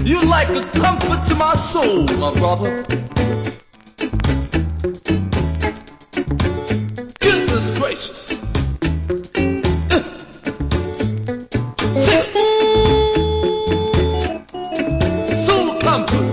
You're like a comfort to my soul, my brother. Goodness gracious. Sing it. Soul comfort.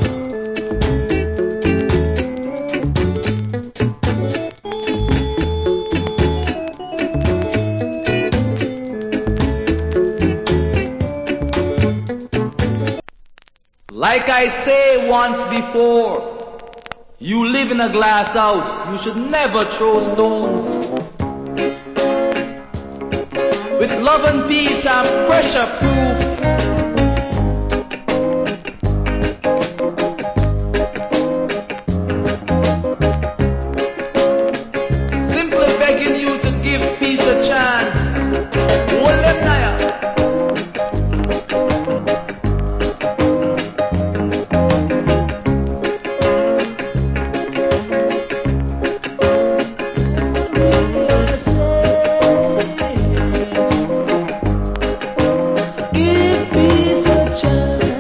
Like I say once before, you live in a glass house, you should never throw stones. With love and peace, I'm pressure proof.